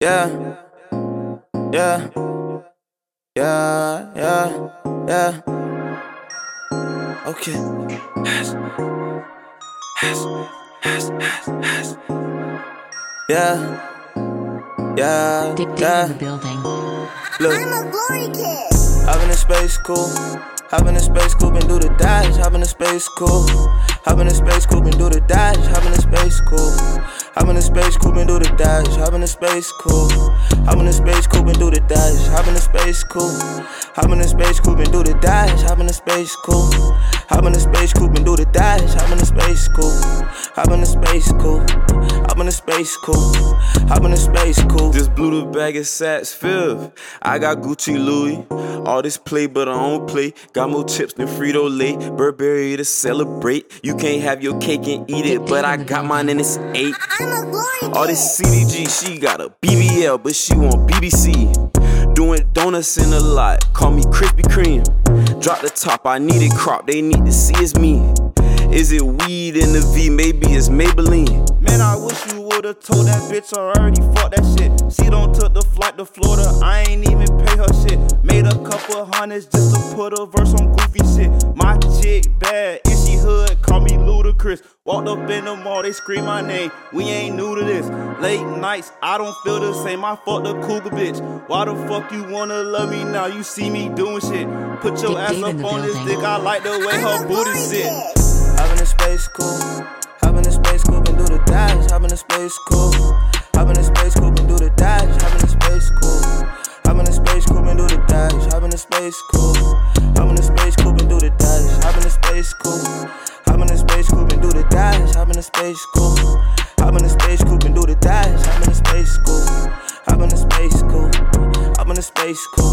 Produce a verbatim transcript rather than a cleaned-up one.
Yeah, yeah, yeah, yeah, yeah. Okay. Has, has, has, has, has. Yeah, yeah, Dick yeah. in the building. Look, I'm a glory kid. hop in the space cool. Hop in the space cool and do the dash. Hop in the space cool. Hop in the space cool and do the dash. Hop in the space cool. Hop in the space cool and do the dash. Hop in the space cool. Hop in the space cool and do the dash. Hop in the space cool. Hop in the space cool and do the dash. Hop in the space cool. Hop in the space cool and do the dash. Hop in the space cool. Hop in the space cool. Hop in the space cool. Hop in the space cool. This blue bag is Saks Fifth. I got Gucci Louis. All this play, but I don't play. Got more chips than Frito-Lay. Burberry to celebrate. You can't have your cake and eat it, but I got mine and it's eight. I'm a glory kid. All this C D G, she got a B B L, but she want B B C. Doing donuts in the lot, call me Krispy Kreme. Drop the top, I need it crop, they need to see it's me. Is it weed in the V? Maybe it's Maybelline. Man, I wish you would've told that bitch I already fucked that shit. She don't took the flight to Florida, I ain't even pay her shit. Made a couple hundreds just to put a verse on goofy shit. My chick bad, and she hood, call me Ludacris. Walked up in the mall, they scream my name, we ain't new to this. Late nights, I don't feel the same, I fucked a cougar bitch. Why the fuck you wanna love me now, you see me doing shit. Put your Dick ass Dave up in the on this building. dick, I like the way I'm her a booty glory sit. kid. Hop in the space cool. Hop in the space cool and do the dash. Hop in the space cool. Hop in the space cool and do the dash. Hop in the space cool. Hop in the space cool and do the dash. Hop in the space cool. Hop in the space cool and do the dash. Hop in the space cool. Hop in the space cool and do the dash. Hop in the space cool. Hop in the space cool and do the dash. Hop in the space cool. Hop in the space cool. Hop in the space cool.